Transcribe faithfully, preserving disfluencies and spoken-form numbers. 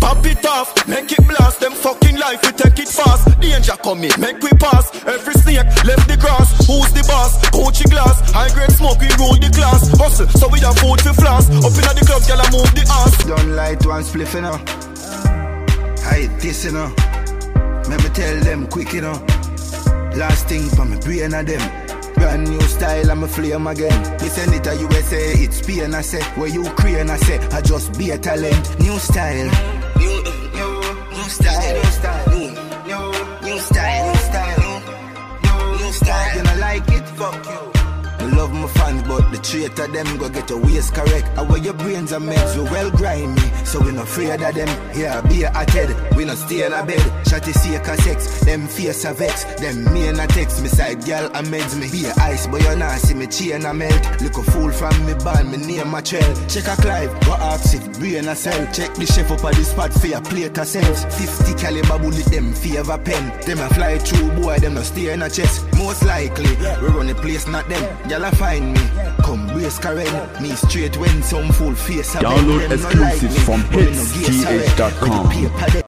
Pop it off, make it blast. Them fucking life, we take it fast. Danger coming, make we pass. Every snake left the grass. Who's the boss? Coachy glass. High grade smoke, we roll the class. Hustle, so we have food for flash. Up in the club, girl, I move the ass. Don't light one spliff, you know. Hide this, you know. Let me tell them quick, you know. Last thing for me brain of them. Brand new style, I'm a flame again. Listen it a U S A, it's Spain I say. Where Ukraine I say, I just be a talent. New style. New, new, new style. New style. New, new, new style. New style. New, new style. You don't like it? Fuck you. I love my fans, but the traitor them go get your waist correct. I wear your brains are meds, we well grimy, so we not afraid of them. Yeah, be a head, we not stay in a bed. Shotty seek a sex, them face a vex. Them me and a text, me side girl a meds me. Be a ice, but you not see me chain a melt. Look a fool from me band, me name a trail. Check a Clive, what ask it, brain a cell. Check the chef up at the spot for your plate a sense. Fifty caliber bullet, them favor pen. Them a fly through, boy, them not stay in a chest. Most likely, we run the place, not them. Y'all find me, come brace Karen. Me straight when some fool face a download exclusives from hits t h dot com.